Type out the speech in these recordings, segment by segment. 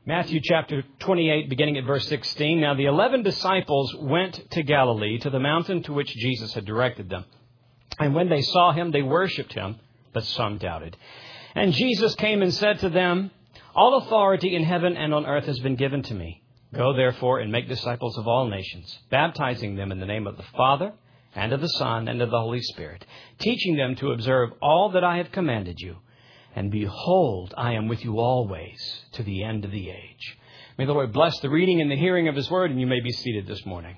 Matthew chapter 28, beginning at verse 16. Now the 11 disciples went to Galilee, to the mountain to which Jesus had directed them. And when they saw him, they worshipped him, but some doubted. And Jesus came and said to them, All authority in heaven and on earth has been given to me. Go therefore and make disciples of all nations, baptizing them in the name of the Father, and of the Son, and of the Holy Spirit, teaching them to observe all that I have commanded you. And behold, I am with you always to the end of the age. May the Lord bless the reading and the hearing of His Word, and you may be seated this morning.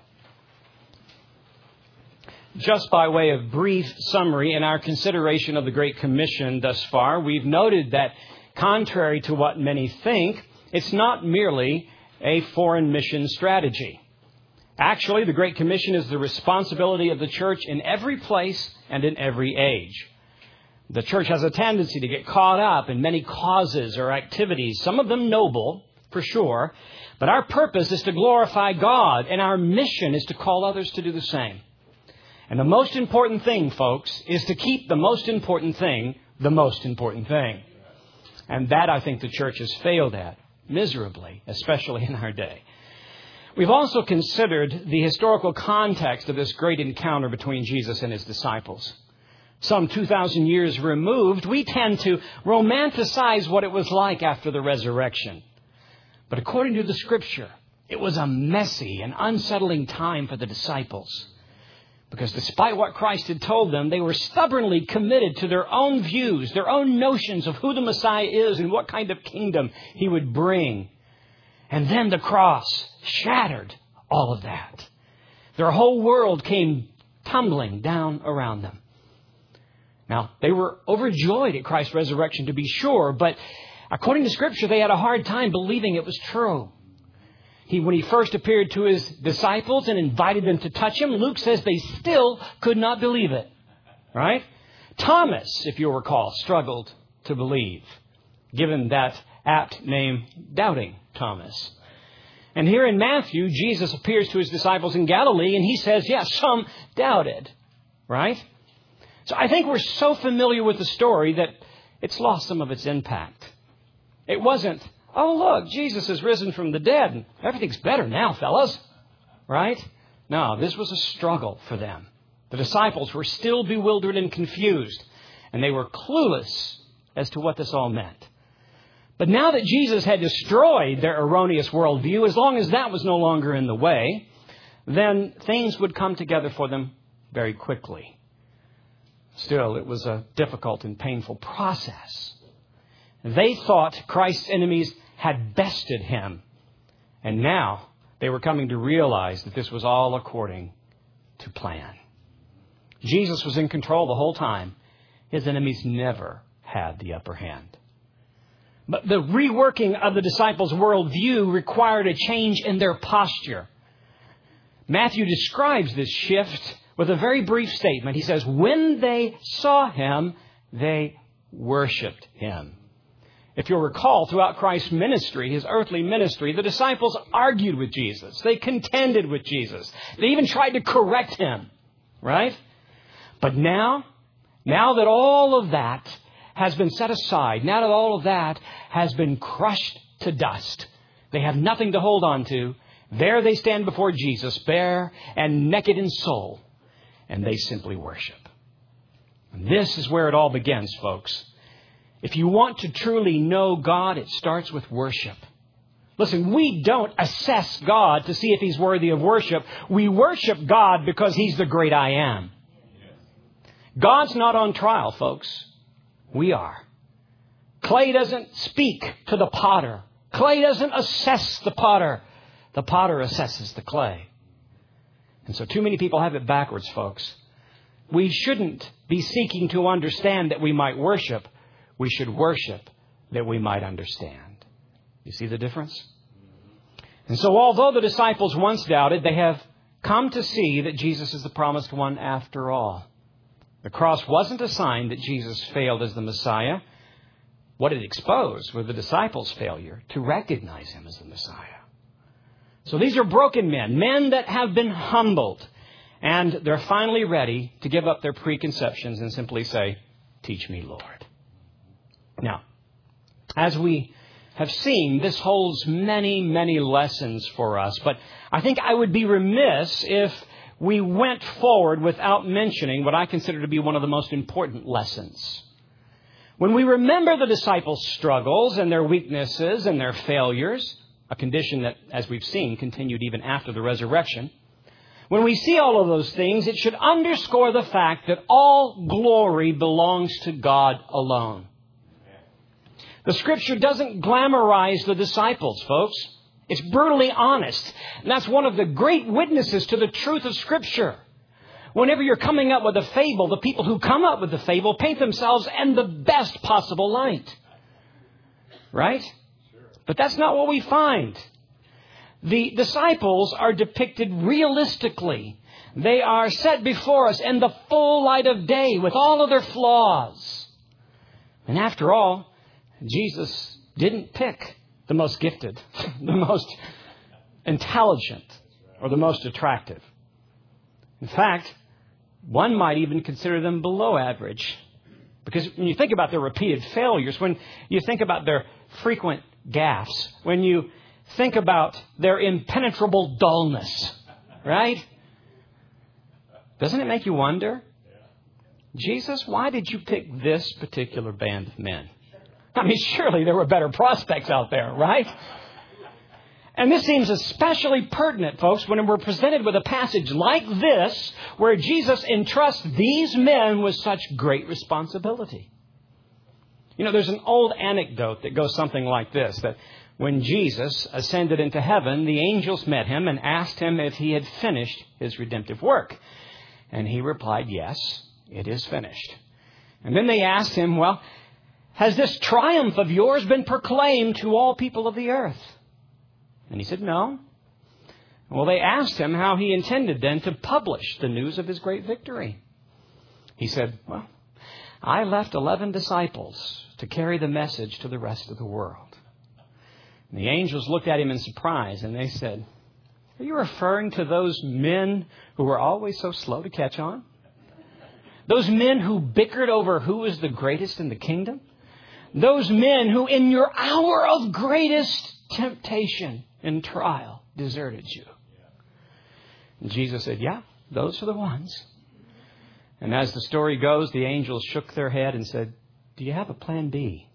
Just by way of brief summary in our consideration of the Great Commission thus far, we've noted that contrary to what many think, it's not merely a foreign mission strategy. Actually, the Great Commission is the responsibility of the church in every place and in every age. The church has a tendency to get caught up in many causes or activities, some of them noble, for sure. But our purpose is to glorify God, and our mission is to call others to do the same. And the most important thing, folks, is to keep the most important thing the most important thing. And that, I think, the church has failed at miserably, especially in our day. We've also considered the historical context of this great encounter between Jesus and His disciples. Some 2,000 years removed, we tend to romanticize what it was like after the resurrection. But according to the Scripture, it was a messy and unsettling time for the disciples. Because despite what Christ had told them, they were stubbornly committed to their own views, their own notions of who the Messiah is and what kind of kingdom He would bring. And then the cross shattered all of that. Their whole world came tumbling down around them. Now, they were overjoyed at Christ's resurrection, to be sure, but according to Scripture, they had a hard time believing it was true. When He first appeared to His disciples and invited them to touch Him, Luke says they still could not believe it. Right? Thomas, if you'll recall, struggled to believe, given that apt name, Doubting Thomas. And here in Matthew, Jesus appears to His disciples in Galilee, and He says, yes, some doubted. Right? So I think we're so familiar with the story that it's lost some of its impact. It wasn't, oh, look, Jesus has risen from the dead, and everything's better now, fellas. Right? No, this was a struggle for them. The disciples were still bewildered and confused, and they were clueless as to what this all meant. But now that Jesus had destroyed their erroneous worldview, as long as that was no longer in the way, then things would come together for them very quickly. Still, it was a difficult and painful process. They thought Christ's enemies had bested Him. And now they were coming to realize that this was all according to plan. Jesus was in control the whole time. His enemies never had the upper hand. But the reworking of the disciples' worldview required a change in their posture. Matthew describes this shift with a very brief statement. He says, when they saw Him, they worshipped Him. If you'll recall, throughout Christ's ministry, His earthly ministry, the disciples argued with Jesus. They contended with Jesus. They even tried to correct Him. Right? But now that all of that has been set aside, now that all of that has been crushed to dust, they have nothing to hold on to. There they stand before Jesus, bare and naked in soul. And they simply worship. And this is where it all begins, folks. If you want to truly know God, it starts with worship. Listen, we don't assess God to see if He's worthy of worship. We worship God because He's the great I am. God's not on trial, folks. We are. Clay doesn't speak to the potter. Clay doesn't assess the potter. The potter assesses the clay. And so too many people have it backwards, folks. We shouldn't be seeking to understand that we might worship. We should worship that we might understand. You see the difference? And so although the disciples once doubted, they have come to see that Jesus is the promised one after all. The cross wasn't a sign that Jesus failed as the Messiah. What it exposed was the disciples' failure to recognize Him as the Messiah. So these are broken men that have been humbled. And they're finally ready to give up their preconceptions and simply say, teach me, Lord. Now, as we have seen, this holds many, many lessons for us. But I think I would be remiss if we went forward without mentioning what I consider to be one of the most important lessons. When we remember the disciples' struggles and their weaknesses and their failures, a condition that, as we've seen, continued even after the resurrection, when we see all of those things, it should underscore the fact that all glory belongs to God alone. The Scripture doesn't glamorize the disciples, folks. It's brutally honest. And that's one of the great witnesses to the truth of Scripture. Whenever you're coming up with a fable, the people who come up with the fable paint themselves in the best possible light. Right? But that's not what we find. The disciples are depicted realistically. They are set before us in the full light of day with all of their flaws. And after all, Jesus didn't pick the most gifted, the most intelligent, or the most attractive. In fact, one might even consider them below average. Because when you think about their repeated failures, when you think about their frequent gaffes, when you think about their impenetrable dullness, right? Doesn't it make you wonder, Jesus, why did you pick this particular band of men? I mean, surely there were better prospects out there, right? And this seems especially pertinent, folks, when we're presented with a passage like this, where Jesus entrusts these men with such great responsibility. You know, there's an old anecdote that goes something like this, that when Jesus ascended into heaven, the angels met him and asked him if he had finished his redemptive work. And he replied, yes, it is finished. And then they asked him, well, has this triumph of yours been proclaimed to all people of the earth? And he said, no. Well, they asked him how he intended then to publish the news of his great victory. He said, well, I left 11 disciples to carry the message to the rest of the world. And the angels looked at him in surprise and they said, are you referring to those men who were always so slow to catch on? Those men who bickered over who was the greatest in the kingdom? Those men who in your hour of greatest temptation and trial deserted you? And Jesus said, yeah, those are the ones. And as the story goes, the angels shook their head and said, do you have a plan B?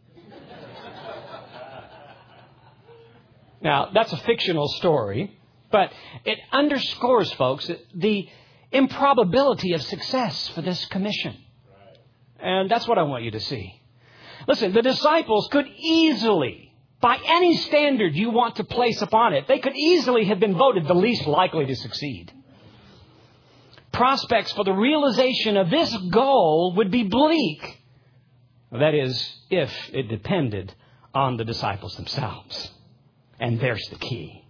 Now, that's a fictional story, but it underscores, folks, the improbability of success for this commission. And that's what I want you to see. Listen, the disciples could easily, by any standard you want to place upon it, they could easily have been voted the least likely to succeed. Prospects for the realization of this goal would be bleak. That is, if it depended on the disciples themselves. And there's the key.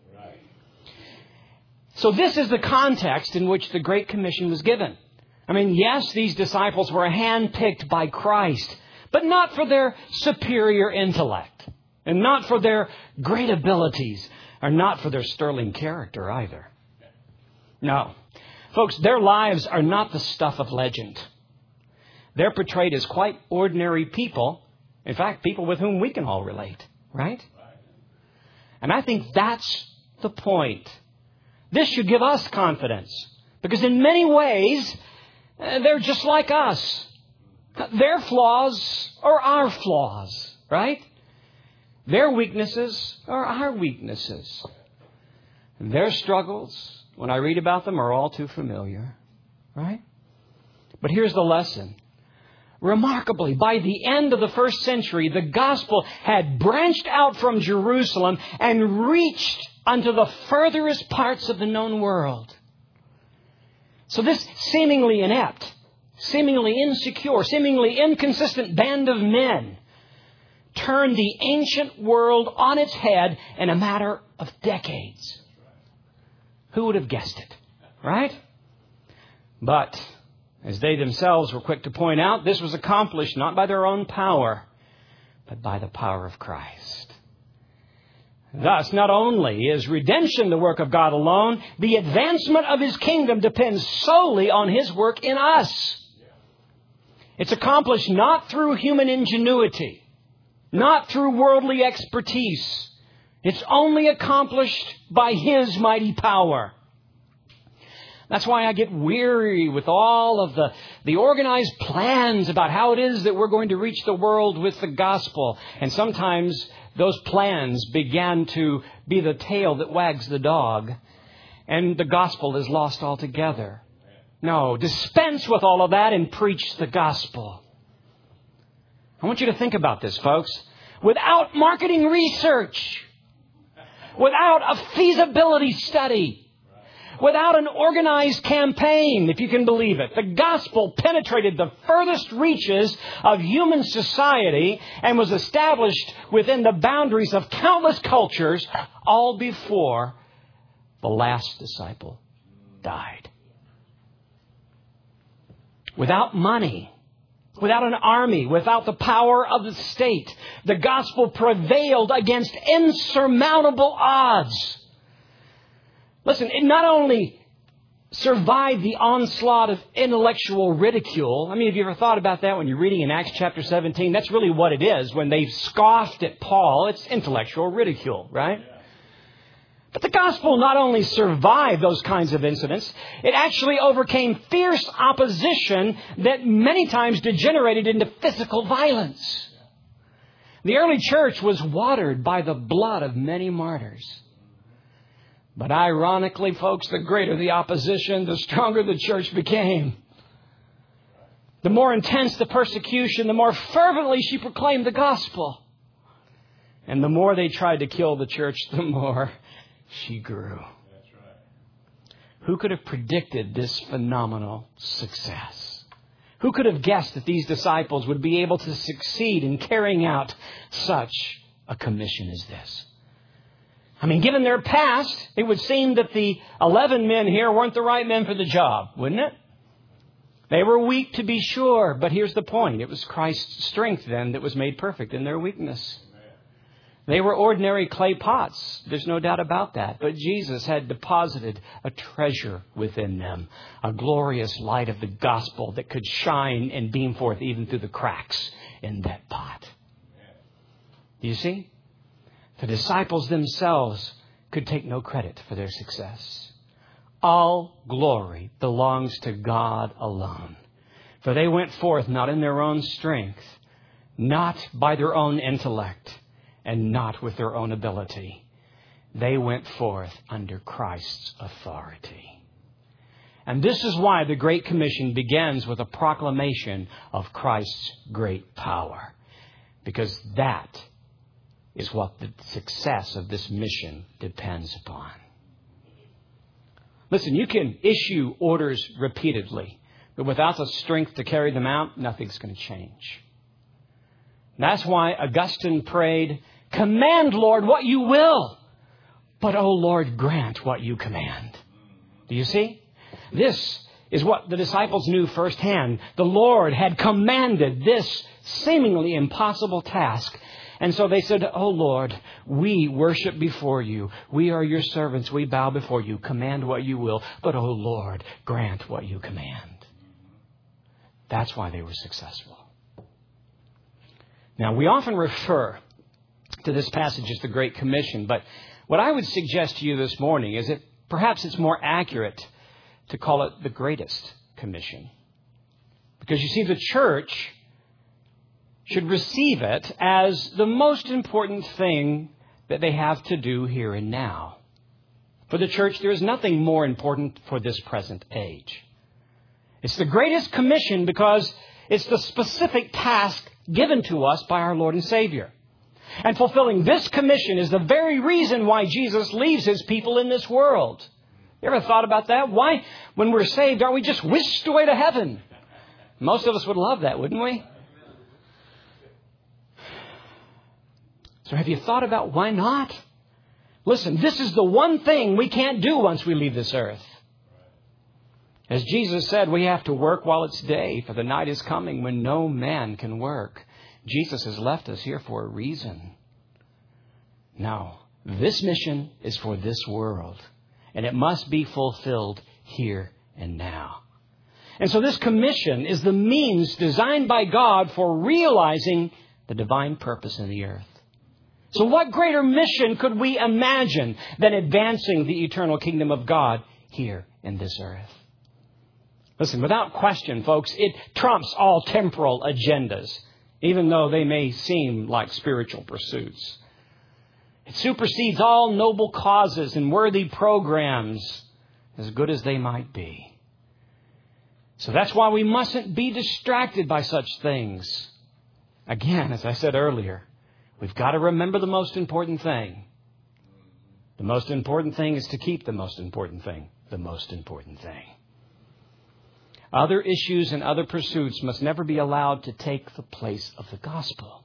So this is the context in which the Great Commission was given. I mean, yes, these disciples were handpicked by Christ, but not for their superior intellect, and not for their great abilities, or not for their sterling character either. No. Folks, their lives are not the stuff of legend. They're portrayed as quite ordinary people. In fact, people with whom we can all relate, right? And I think that's the point. This should give us confidence, because in many ways, they're just like us. Their flaws are our flaws, right? Their weaknesses are our weaknesses. And their struggles, when I read about them, are all too familiar, right? But here's the lesson. Remarkably, by the end of the first century, the gospel had branched out from Jerusalem and reached unto the furthest parts of the known world. So this seemingly inept, seemingly insecure, seemingly inconsistent band of men turned the ancient world on its head in a matter of decades. Who would have guessed it, right? But as they themselves were quick to point out, this was accomplished not by their own power, but by the power of Christ. Thus, not only is redemption the work of God alone, the advancement of His kingdom depends solely on His work in us. It's accomplished not through human ingenuity, not through worldly expertise. It's only accomplished by His mighty power. That's why I get weary with all of the organized plans about how it is that we're going to reach the world with the gospel. And sometimes those plans began to be the tail that wags the dog, and the gospel is lost altogether. No, dispense with all of that and preach the gospel. I want you to think about this, folks. Without marketing research, without a feasibility study, without an organized campaign, if you can believe it, the gospel penetrated the furthest reaches of human society and was established within the boundaries of countless cultures, all before the last disciple died. Without money, without an army, without the power of the state, the gospel prevailed against insurmountable odds. Listen, it not only survived the onslaught of intellectual ridicule. I mean, have you ever thought about that when you're reading in Acts chapter 17? That's really what it is. When they scoffed at Paul, it's intellectual ridicule, right? But the gospel not only survived those kinds of incidents, it actually overcame fierce opposition that many times degenerated into physical violence. The early church was watered by the blood of many martyrs. But ironically, folks, the greater the opposition, the stronger the church became. The more intense the persecution, the more fervently she proclaimed the gospel. And the more they tried to kill the church, the more she grew. That's right. Who could have predicted this phenomenal success? Who could have guessed that these disciples would be able to succeed in carrying out such a commission as this? I mean, given their past, it would seem that the 11 men here weren't the right men for the job, wouldn't it? They were weak, to be sure, but here's the point. It was Christ's strength then that was made perfect in their weakness. They were ordinary clay pots. There's no doubt about that. But Jesus had deposited a treasure within them, a glorious light of the gospel that could shine and beam forth even through the cracks in that pot. Do you see? The disciples themselves could take no credit for their success. All glory belongs to God alone. For they went forth not in their own strength, not by their own intellect, and not with their own ability. They went forth under Christ's authority. And this is why the Great Commission begins with a proclamation of Christ's great power. Because that is what the success of this mission depends upon. Listen, you can issue orders repeatedly, but without the strength to carry them out, nothing's going to change. That's why Augustine prayed, "Command, Lord, what you will, but, O Lord, grant what you command." Do you see? This is what the disciples knew firsthand. The Lord had commanded this seemingly impossible task. And so they said, "Oh Lord, we worship before you. We are your servants. We bow before you. Command what you will. But, oh Lord, grant what you command." That's why they were successful. Now, we often refer to this passage as the Great Commission. But what I would suggest to you this morning is that perhaps it's more accurate to call it the greatest commission. Because you see, the church should receive it as the most important thing that they have to do here and now. For the church, there is nothing more important for this present age. It's the greatest commission because it's the specific task given to us by our Lord and Savior. And fulfilling this commission is the very reason why Jesus leaves His people in this world. You ever thought about that? Why, when we're saved, aren't we just whisked away to heaven? Most of us would love that, wouldn't we? So have you thought about why not? Listen, this is the one thing we can't do once we leave this earth. As Jesus said, we have to work while it's day, for the night is coming when no man can work. Jesus has left us here for a reason. Now, this mission is for this world, and it must be fulfilled here and now. And so this commission is the means designed by God for realizing the divine purpose in the earth. So what greater mission could we imagine than advancing the eternal kingdom of God here in this earth? Listen, without question, folks, it trumps all temporal agendas, even though they may seem like spiritual pursuits. It supersedes all noble causes and worthy programs, as good as they might be. So that's why we mustn't be distracted by such things. Again, as I said earlier, we've got to remember the most important thing. The most important thing is to keep the most important thing the most important thing. Other issues and other pursuits must never be allowed to take the place of the gospel.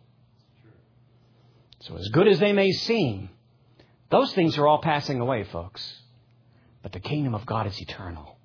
So as good as they may seem, those things are all passing away, folks. But the kingdom of God is eternal.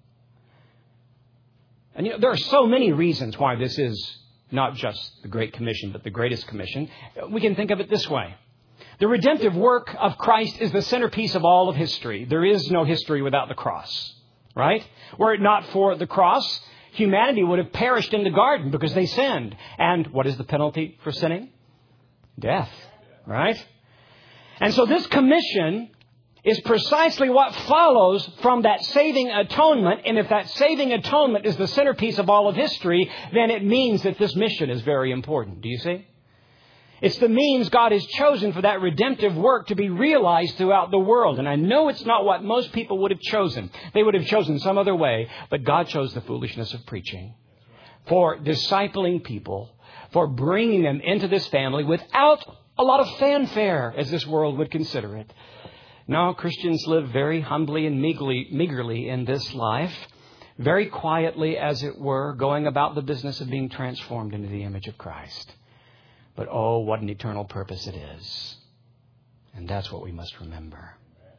And there are so many reasons why this is not just the Great Commission, but the greatest commission. We can think of it this way. The redemptive work of Christ is the centerpiece of all of history. There is no history without the cross, right? Were it not for the cross, humanity would have perished in the garden because they sinned. And what is the penalty for sinning? Death, right? And so this commission is precisely what follows from that saving atonement. And if that saving atonement is the centerpiece of all of history, then it means that this mission is very important. Do you see? It's the means God has chosen for that redemptive work to be realized throughout the world. And I know it's not what most people would have chosen. They would have chosen some other way, but God chose the foolishness of preaching for discipling people, for bringing them into this family without a lot of fanfare, as this world would consider it. No, Christians live very humbly and meagerly in this life, very quietly, as it were, going about the business of being transformed into the image of Christ. But oh, what an eternal purpose it is. And that's what we must remember.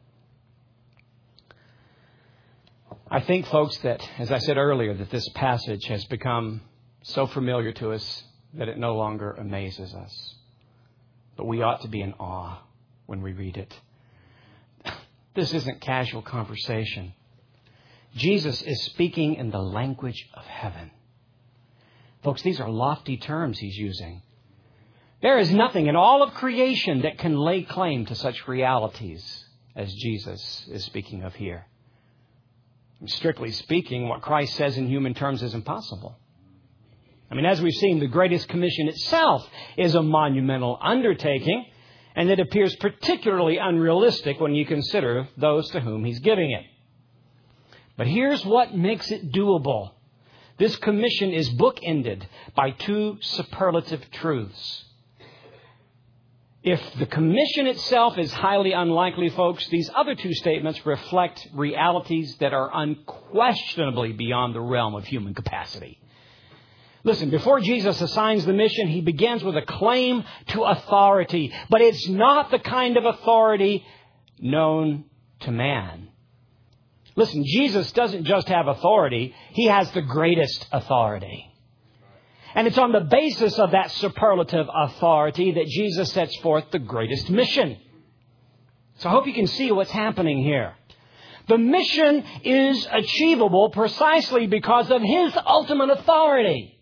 I think, folks, that, as I said earlier, that this passage has become so familiar to us that it no longer amazes us. But we ought to be in awe when we read it. This isn't casual conversation. Jesus is speaking in the language of heaven. Folks, these are lofty terms he's using. There is nothing in all of creation that can lay claim to such realities as Jesus is speaking of here. Strictly speaking, what Christ says in human terms is impossible. I mean, as we've seen, the greatest commission itself is a monumental undertaking, and it appears particularly unrealistic when you consider those to whom he's giving it. But here's what makes it doable. This commission is bookended by two superlative truths. If the commission itself is highly unlikely, folks, these other two statements reflect realities that are unquestionably beyond the realm of human capacity. Listen, before Jesus assigns the mission, he begins with a claim to authority. But it's not the kind of authority known to man. Listen, Jesus doesn't just have authority. He has the greatest authority. And it's on the basis of that superlative authority that Jesus sets forth the greatest mission. So I hope you can see what's happening here. The mission is achievable precisely because of his ultimate authority.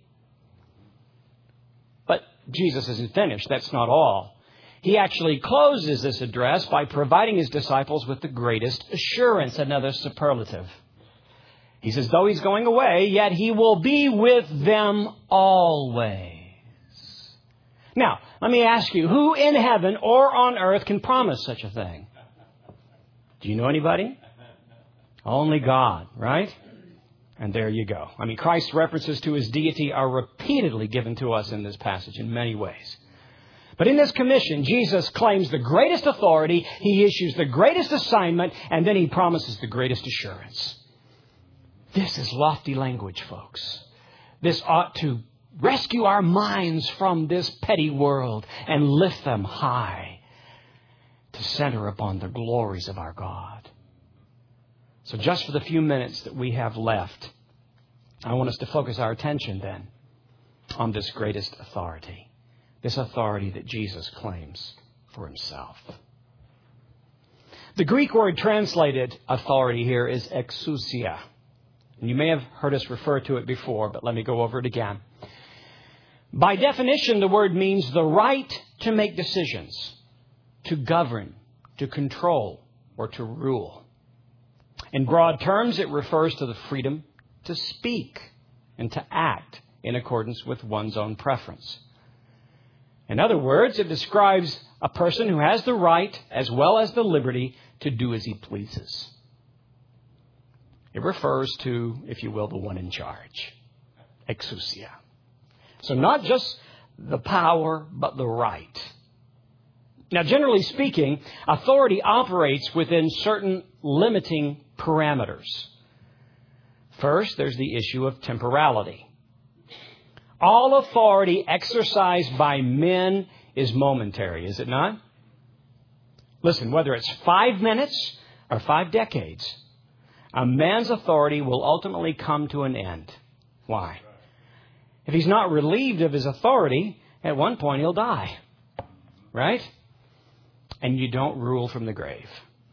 But Jesus isn't finished. That's not all. He actually closes this address by providing his disciples with the greatest assurance, another superlative. He says, though he's going away, yet he will be with them always. Now, let me ask you, who in heaven or on earth can promise such a thing? Do you know anybody? Only God, right? And there you go. I mean, Christ's references to his deity are repeatedly given to us in this passage in many ways. But in this commission, Jesus claims the greatest authority, he issues the greatest assignment, and then he promises the greatest assurance. This is lofty language, folks. This ought to rescue our minds from this petty world and lift them high to center upon the glories of our God. So just for the few minutes that we have left, I want us to focus our attention then on this greatest authority. This authority that Jesus claims for himself. The Greek word translated authority here is exousia. And you may have heard us refer to it before, but let me go over it again. By definition, the word means the right to make decisions, to govern, to control, or to rule. In broad terms, it refers to the freedom to speak and to act in accordance with one's own preference. In other words, it describes a person who has the right as well as the liberty to do as he pleases. It refers to, if you will, the one in charge, exousia. So not just the power, but the right. Now, generally speaking, authority operates within certain limiting parameters. First, there's the issue of temporality. All authority exercised by men is momentary, is it not? Listen, whether it's 5 minutes or 5 decades, a man's authority will ultimately come to an end. Why? If he's not relieved of his authority, at one point he'll die. Right? And you don't rule from the grave.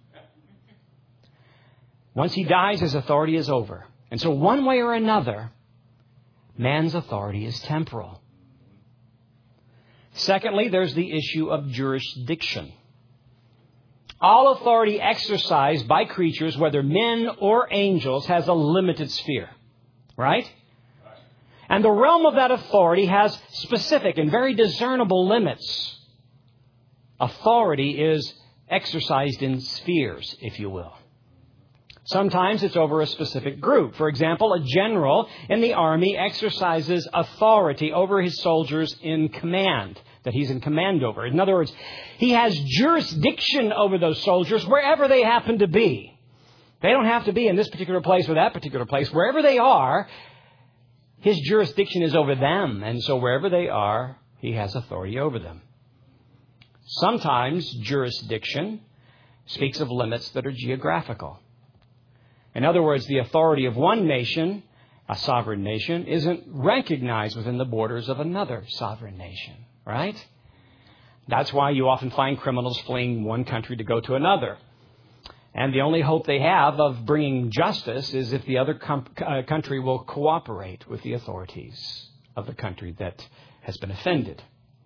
Once he dies, his authority is over. And so one way or another, man's authority is temporal. Secondly, there's the issue of jurisdiction. All authority exercised by creatures, whether men or angels, has a limited sphere. Right? And the realm of that authority has specific and very discernible limits. Authority is exercised in spheres, if you will. Sometimes it's over a specific group. For example, a general in the army exercises authority over his soldiers in command, that he's in command over. In other words, he has jurisdiction over those soldiers wherever they happen to be. They don't have to be in this particular place or that particular place. Wherever they are, his jurisdiction is over them. And so wherever they are, he has authority over them. Sometimes jurisdiction speaks of limits that are geographical. In other words, the authority of one nation, a sovereign nation, isn't recognized within the borders of another sovereign nation, right? That's why you often find criminals fleeing one country to go to another. And the only hope they have of bringing justice is if the other country will cooperate with the authorities of the country that has been offended.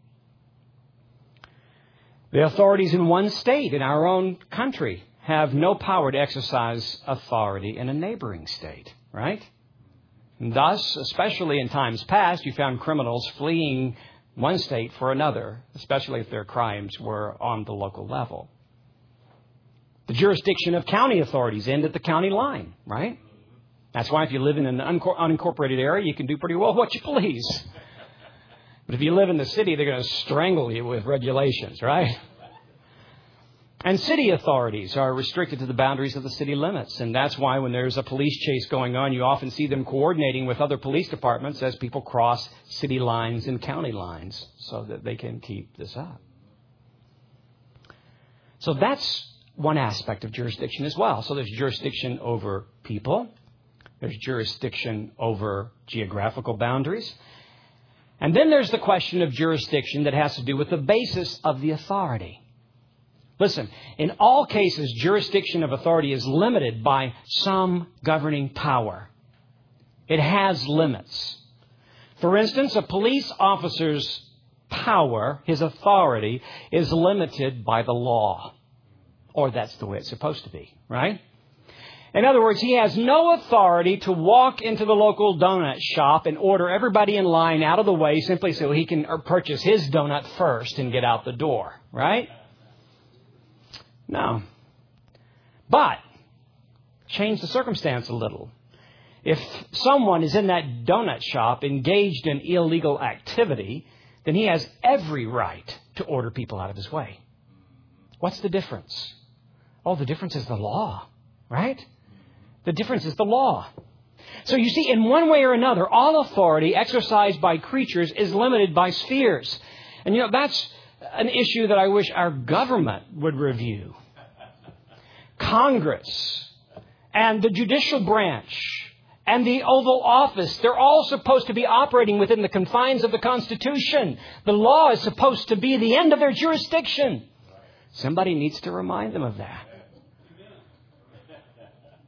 The authorities in one state, in our own country, have no power to exercise authority in a neighboring state, right? And thus, especially in times past, you found criminals fleeing one state for another, especially if their crimes were on the local level. The jurisdiction of county authorities end at the county line, right? That's why if you live in an unincorporated area, you can do pretty well what you please. But if you live in the city, they're going to strangle you with regulations, right? And city authorities are restricted to the boundaries of the city limits. And that's why when there's a police chase going on, you often see them coordinating with other police departments as people cross city lines and county lines so that they can keep this up. So that's one aspect of jurisdiction as well. So there's jurisdiction over people. There's jurisdiction over geographical boundaries. And then there's the question of jurisdiction that has to do with the basis of the authority. Listen, in all cases, jurisdiction of authority is limited by some governing power. It has limits. For instance, a police officer's power, his authority, is limited by the law. Or that's the way it's supposed to be, right? In other words, he has no authority to walk into the local donut shop and order everybody in line out of the way simply so he can purchase his donut first and get out the door, right? No. But change the circumstance a little. If someone is in that donut shop engaged in illegal activity, then he has every right to order people out of his way. What's the difference? Oh, the difference is the law, right? The difference is the law. So you see, in one way or another, all authority exercised by creatures is limited by spheres. And you know, that's an issue that I wish our government would review. Congress and the judicial branch and the Oval Office, they're all supposed to be operating within the confines of the Constitution. The law is supposed to be the end of their jurisdiction. Somebody needs to remind them of that.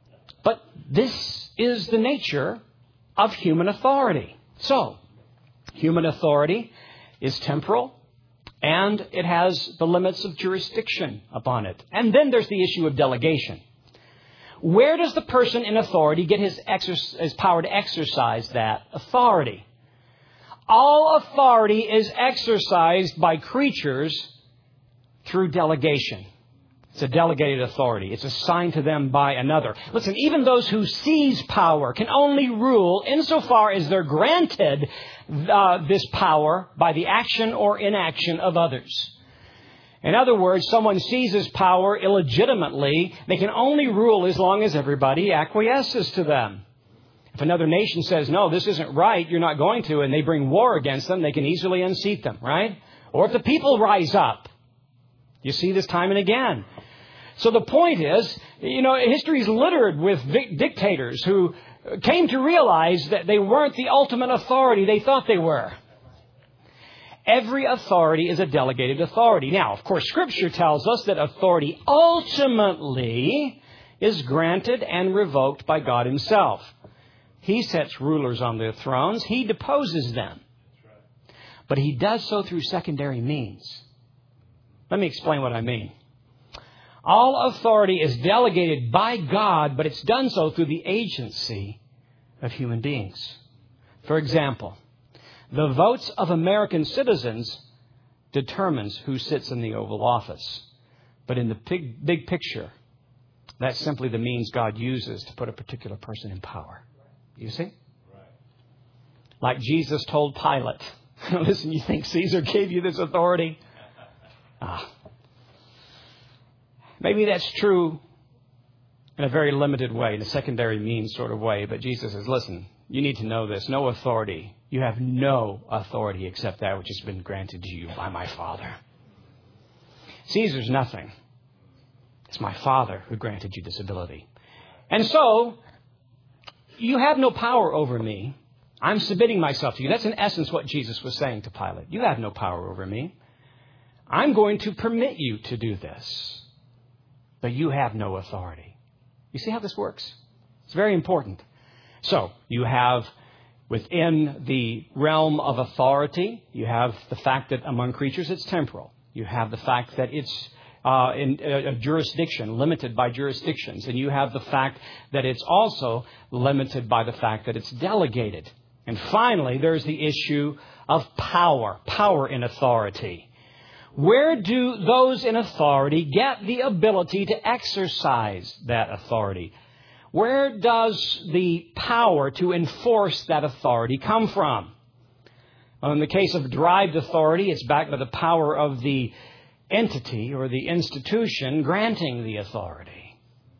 But this is the nature of human authority. So, Human authority is temporal, and it has the limits of jurisdiction upon it. And then there's the issue of delegation. Where does the person in authority get his power to exercise that authority? All authority is exercised by creatures through delegation. It's a delegated authority. It's assigned to them by another. Listen, even those who seize power can only rule insofar as they're granted this power by the action or inaction of others. In other words, someone seizes power illegitimately. They can only rule as long as everybody acquiesces to them. If another nation says, no, this isn't right, you're not going to, and they bring war against them, they can easily unseat them, right? Or if the people rise up. You see this time and again. So the point is, history is littered with dictators who came to realize that they weren't the ultimate authority they thought they were. Every authority is a delegated authority. Now, of course, Scripture tells us that authority ultimately is granted and revoked by God Himself. He sets rulers on their thrones. He deposes them. But He does so through secondary means. Let me explain what I mean. All authority is delegated by God, but it's done so through the agency of human beings. For example, the votes of American citizens determines who sits in the Oval Office. But in the big picture, that's simply the means God uses to put a particular person in power. You see? Like Jesus told Pilate, listen, you think Caesar gave you this authority? Maybe that's true in a very limited way, in a secondary means sort of way. But Jesus says, listen, you need to know this. No authority. You have no authority except that which has been granted to you by my Father. Caesar's nothing. It's my Father who granted you this ability. And so, you have no power over me. I'm submitting myself to you. That's in essence what Jesus was saying to Pilate. You have no power over me. I'm going to permit you to do this. But you have no authority. You see how this works? It's very important. So, you have within the realm of authority, you have the fact that among creatures it's temporal. You have the fact that it's in a jurisdiction, limited by jurisdictions. And you have the fact that it's also limited by the fact that it's delegated. And finally, there's the issue of power in authority. Where do those in authority get the ability to exercise that authority? Where does the power to enforce that authority come from? Well, in the case of derived authority, it's backed by the power of the entity or the institution granting the authority.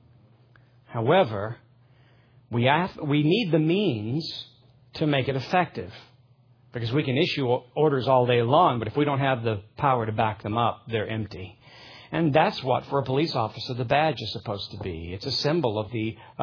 However, we need the means to make it effective. Because we can issue orders all day long, but if we don't have the power to back them up, they're empty. And that's what, for a police officer, the badge is supposed to be. It's a symbol of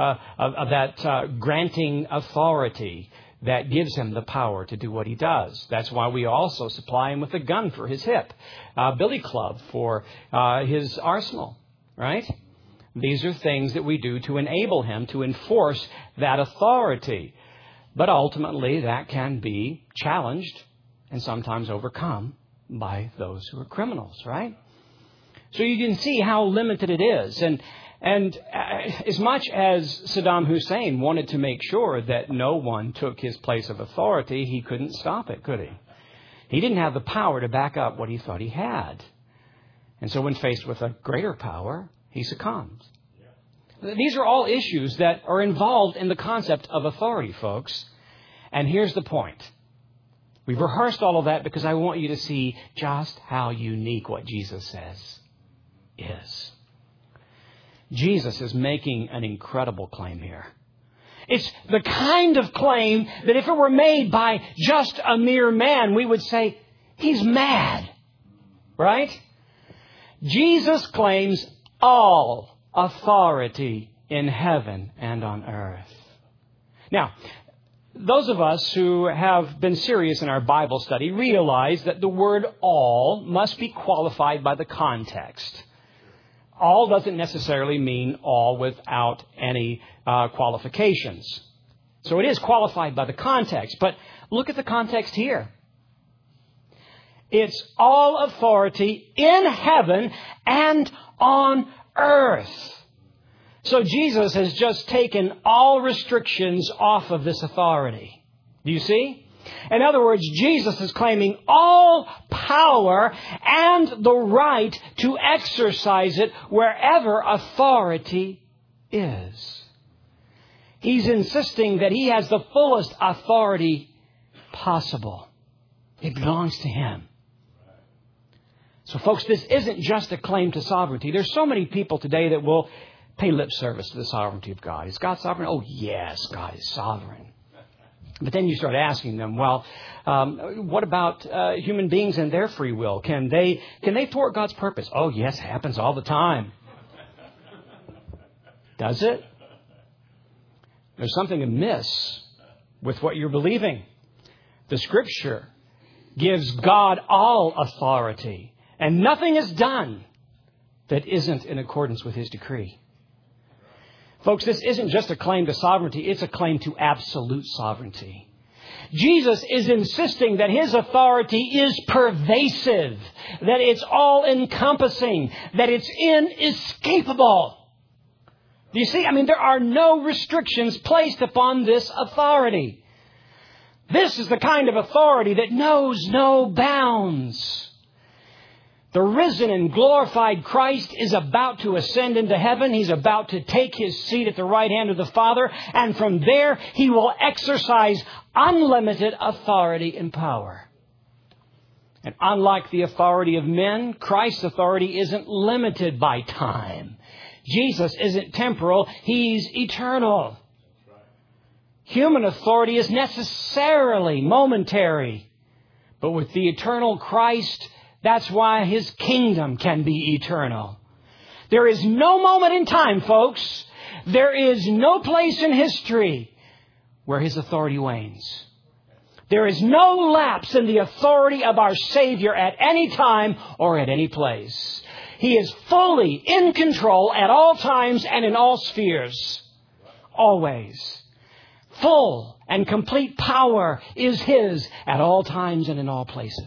that granting authority that gives him the power to do what he does. That's why we also supply him with a gun for his hip, a billy club for his arsenal, right? These are things that we do to enable him to enforce that authority. But ultimately, that can be challenged and sometimes overcome by those who are criminals, right? So you can see how limited it is. And as much as Saddam Hussein wanted to make sure that no one took his place of authority, he couldn't stop it, could he? He didn't have the power to back up what he thought he had. And so when faced with a greater power, he succumbed. These are all issues that are involved in the concept of authority, folks. And here's the point. We've rehearsed all of that because I want you to see just how unique what Jesus says is. Jesus is making an incredible claim here. It's the kind of claim that if it were made by just a mere man, we would say, he's mad. Right? Jesus claims all authority in heaven and on earth. Now, those of us who have been serious in our Bible study realize that the word all must be qualified by the context. All doesn't necessarily mean all without any qualifications. So it is qualified by the context. But look at the context here. It's all authority in heaven and on earth. So Jesus has just taken all restrictions off of this authority. Do you see? In other words, Jesus is claiming all power and the right to exercise it wherever authority is. He's insisting that He has the fullest authority possible. It belongs to Him. So folks, this isn't just a claim to sovereignty. There's so many people today that will pay lip service to the sovereignty of God. Is God sovereign? Oh, yes, God is sovereign. But then you start asking them, well, what about human beings and their free will? Can they thwart God's purpose? Oh, yes, it happens all the time. Does it? There's something amiss with what you're believing. The Scripture gives God all authority, and nothing is done that isn't in accordance with His decree. Folks, this isn't just a claim to sovereignty, it's a claim to absolute sovereignty. Jesus is insisting that His authority is pervasive, that it's all-encompassing, that it's inescapable. Do you see? There are no restrictions placed upon this authority. This is the kind of authority that knows no bounds. The risen and glorified Christ is about to ascend into heaven. He's about to take His seat at the right hand of the Father. And from there, He will exercise unlimited authority and power. And unlike the authority of men, Christ's authority isn't limited by time. Jesus isn't temporal. He's eternal. Human authority is necessarily momentary. But with the eternal Christ, that's why His kingdom can be eternal. There is no moment in time, folks. There is no place in history where His authority wanes. There is no lapse in the authority of our Savior at any time or at any place. He is fully in control at all times and in all spheres. Always. Full and complete power is His at all times and in all places.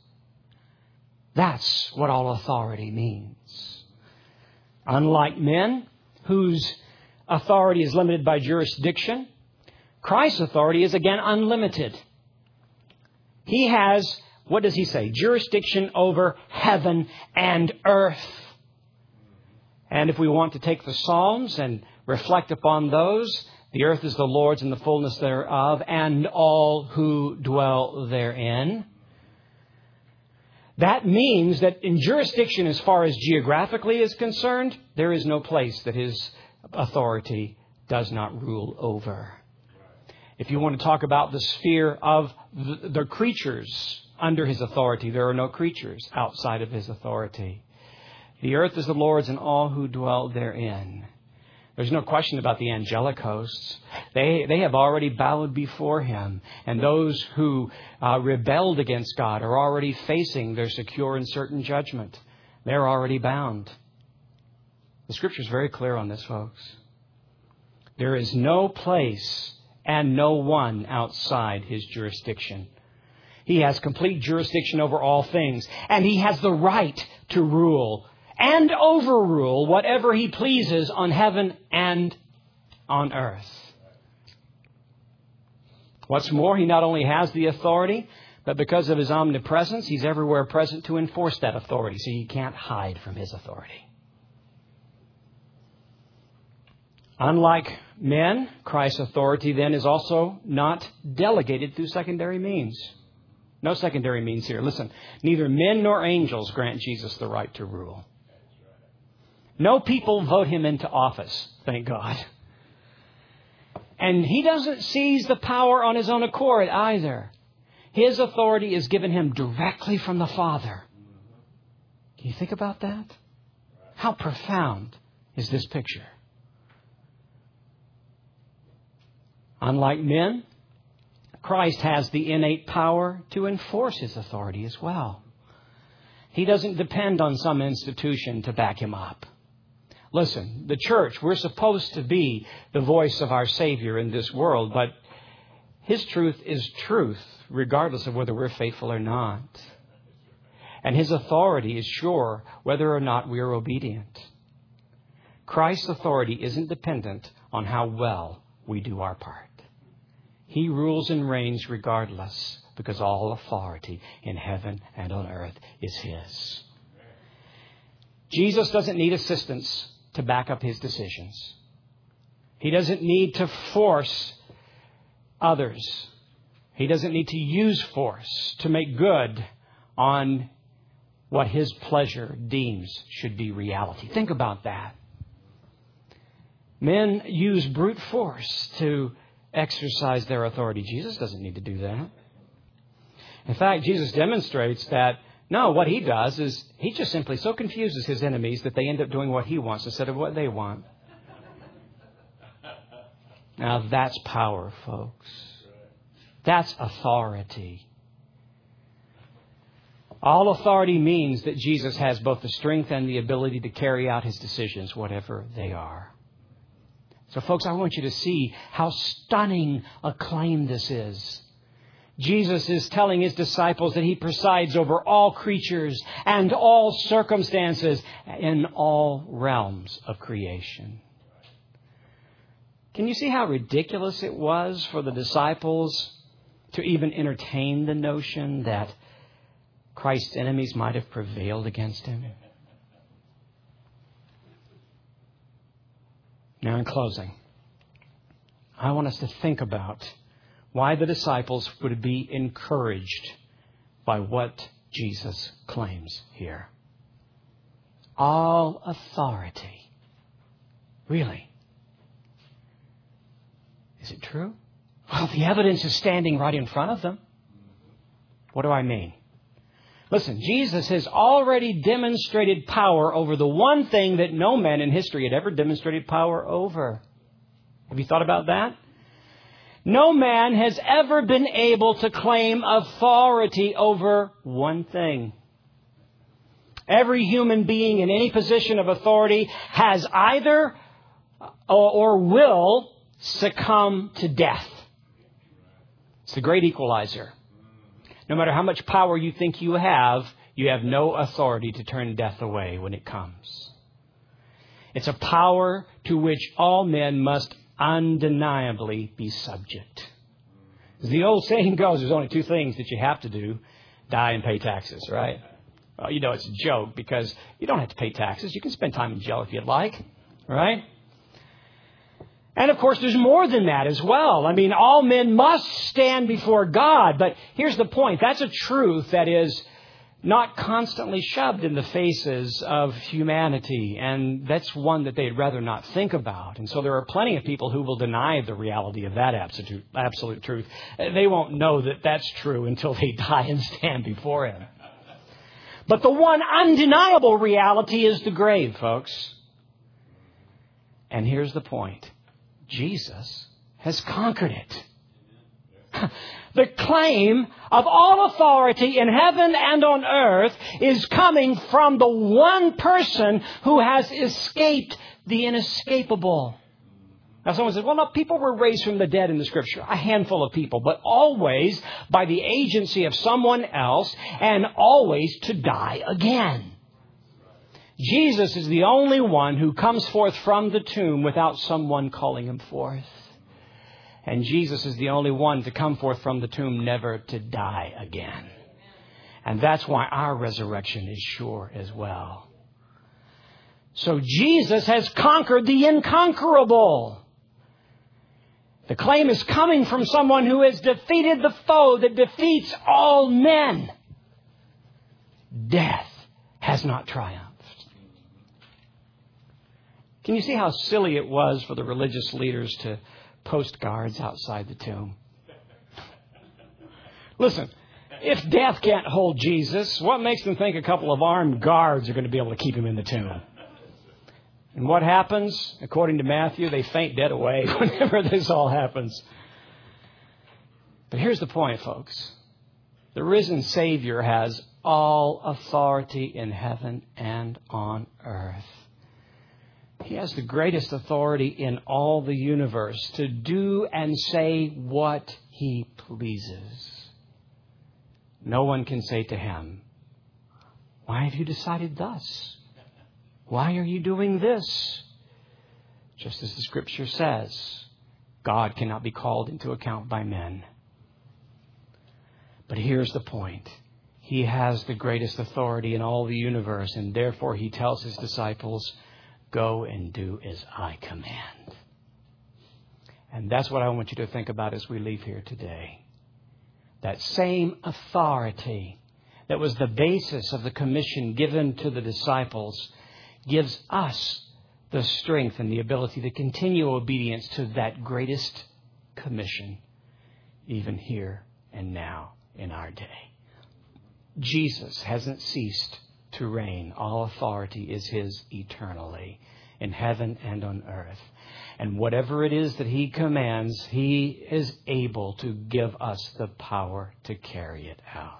That's what all authority means. Unlike men, whose authority is limited by jurisdiction, Christ's authority is again unlimited. He has, what does He say? Jurisdiction over heaven and earth. And if we want to take the Psalms and reflect upon those, the earth is the Lord's and the fullness thereof, and all who dwell therein. That means that in jurisdiction as far as geographically is concerned, there is no place that His authority does not rule over. If you want to talk about the sphere of the creatures under His authority, there are no creatures outside of His authority. The earth is the Lord's and all who dwell therein. There's no question about the angelic hosts. They have already bowed before Him. And those who rebelled against God are already facing their secure and certain judgment. They're already bound. The Scripture is very clear on this, folks. There is no place and no one outside His jurisdiction. He has complete jurisdiction over all things. And He has the right to rule and overrule whatever He pleases on heaven and on earth. What's more, He not only has the authority, but because of His omnipresence, He's everywhere present to enforce that authority. So you can't hide from His authority. Unlike men, Christ's authority then is also not delegated through secondary means. No secondary means here. Listen, neither men nor angels grant Jesus the right to rule. No people vote Him into office, thank God. And He doesn't seize the power on His own accord either. His authority is given Him directly from the Father. Can you think about that? How profound is this picture? Unlike men, Christ has the innate power to enforce His authority as well. He doesn't depend on some institution to back Him up. Listen, the church, we're supposed to be the voice of our Savior in this world, but His truth is truth, regardless of whether we're faithful or not. And His authority is sure whether or not we are obedient. Christ's authority isn't dependent on how well we do our part. He rules and reigns regardless, because all authority in heaven and on earth is His. Jesus doesn't need assistance to back up His decisions. He doesn't need to force others. He doesn't need to use force to make good on what His pleasure deems should be reality. Think about that. Men use brute force to exercise their authority. Jesus doesn't need to do that. In fact, Jesus demonstrates that, no, what He does is He just simply so confuses His enemies that they end up doing what He wants instead of what they want. Now that's power, folks. That's authority. All authority means that Jesus has both the strength and the ability to carry out His decisions, whatever they are. So, folks, I want you to see how stunning a claim this is. Jesus is telling His disciples that He presides over all creatures and all circumstances in all realms of creation. Can you see how ridiculous it was for the disciples to even entertain the notion that Christ's enemies might have prevailed against Him? Now, in closing, I want us to think about why the disciples would be encouraged by what Jesus claims here. All authority. Really? Is it true? Well, the evidence is standing right in front of them. What do I mean? Listen, Jesus has already demonstrated power over the one thing that no man in history had ever demonstrated power over. Have you thought about that? No man has ever been able to claim authority over one thing. Every human being in any position of authority has either or will succumb to death. It's the great equalizer. No matter how much power you think you have no authority to turn death away when it comes. It's a power to which all men must undeniably be subject. As the old saying goes, there's only two things that you have to do: die and pay taxes, right? Well, you know, it's a joke because you don't have to pay taxes. You can spend time in jail if you'd like, right? And, of course, there's more than that as well. I mean, all men must stand before God. But here's the point. That's a truth that is not constantly shoved in the faces of humanity. And that's one that they'd rather not think about. And so there are plenty of people who will deny the reality of that absolute truth. They won't know that that's true until they die and stand before Him. But the one undeniable reality is the grave, folks. And here's the point. Jesus has conquered it. The claim of all authority in heaven and on earth is coming from the one person who has escaped the inescapable. Now someone says, well, no, people were raised from the dead in the Scripture. A handful of people, but always by the agency of someone else and always to die again. Jesus is the only one who comes forth from the tomb without someone calling Him forth. And Jesus is the only one to come forth from the tomb never to die again. And that's why our resurrection is sure as well. So Jesus has conquered the inconquerable. The claim is coming from someone who has defeated the foe that defeats all men. Death has not triumphed. Can you see how silly it was for the religious leaders to post guards outside the tomb? Listen, if death can't hold Jesus, what makes them think a couple of armed guards are going to be able to keep Him in the tomb? And what happens? According to Matthew, they faint dead away whenever this all happens. But here's the point, folks. The risen Savior has all authority in heaven and on earth. He has the greatest authority in all the universe to do and say what He pleases. No one can say to Him, Why have you decided thus? Why are you doing this? Just as the Scripture says, God cannot be called into account by men. But here's the point. He has the greatest authority in all the universe, and therefore He tells His disciples, go and do as I command. And that's what I want you to think about as we leave here today. That same authority that was the basis of the commission given to the disciples gives us the strength and the ability to continue obedience to that greatest commission, even here and now in our day. Jesus hasn't ceased to reign. All authority is His eternally, in heaven and on earth. And whatever it is that He commands, He is able to give us the power to carry it out.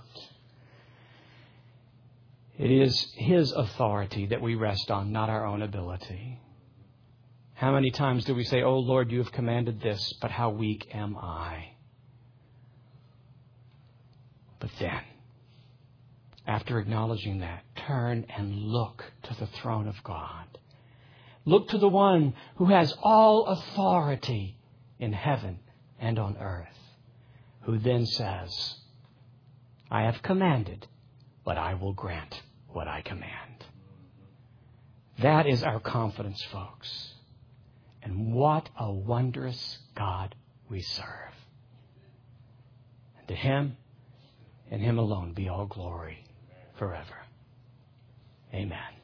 It is His authority that we rest on, not our own ability. How many times do we say, "Oh Lord, you have commanded this, but how weak am I?" But then, after acknowledging that, turn and look to the throne of God. Look to the one who has all authority in heaven and on earth, who then says, I have commanded, but I will grant what I command. That is our confidence, folks. And what a wondrous God we serve. And to Him and Him alone be all glory forever. Amen.